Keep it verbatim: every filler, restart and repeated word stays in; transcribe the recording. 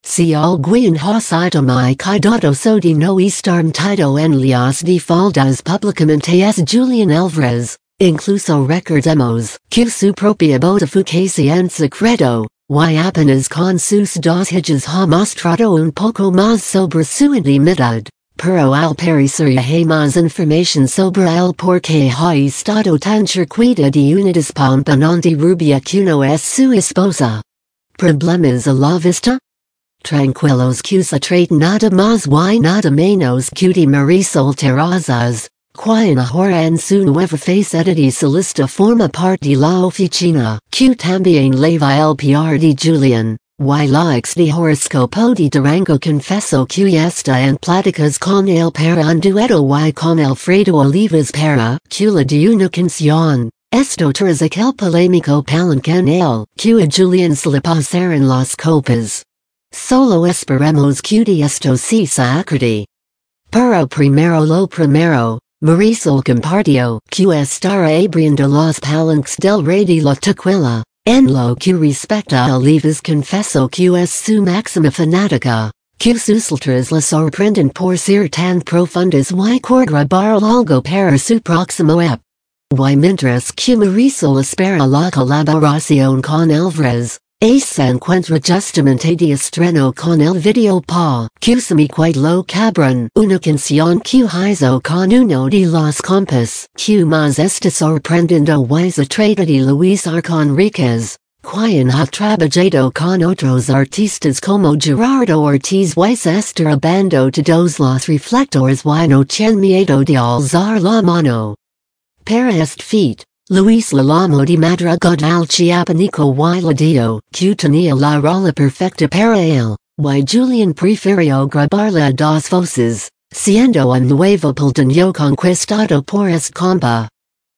Si alguien has ido cuidado so de no estar metido en las de faldas publicamente es Julian Alvarez. Incluso recordemos que su propia boda fue casi en secreto, y apenas con sus dos hijas ha mostrado un poco más sobre su intimidad. Pero al parecer hay más información sobre el por qué ha estado tan circuida de una despampanante rubia que no es su esposa. ¿Problemas a la vista? Tranquilos que se trata nada más y nada menos que de Marisol Terrazas, quien ahora en su nueva faceta de solista forma parte de la oficina, que también lleva el P R de Julian. Y la ex de Horoscopo de Durango confesó que está en pláticas con él para un dueto y con Alfredo Olivas para que la de una canción. Esto tras aquel polémico palenquenel que a Julian se le pasaron las copas. Solo esperemos que de esto sí se acuerde. Pero primero lo primero, Marisol compartió que estará abriendo los palenques del rey de la tequila. En lo que respecta a Olivas confesó que es su máxima fanática, que sus letras la sorprenden por ser tan profundas y por grabar algo para su próximo E P. Y mientras que Marisol espera la colaboración con Alvarez, Ace se encuentra justamente de estreno con el video pa que se me lo cabrón, una canción que hizo con uno de los compas que más está sorprendiendo y se trata de Luis Arconríquez, quien ha trabajado con otros artistas como Gerardo Ortiz y se está hablando de todos los reflectores y no tiene miedo de alzar la mano. Para este feat, Luis le llamó de madrugada al chiapanico y le dijo que tenía la rola perfecta para él, y Julian prefirió grabarla a dos voces, siendo un nuevo peldaño conquistado por este compa.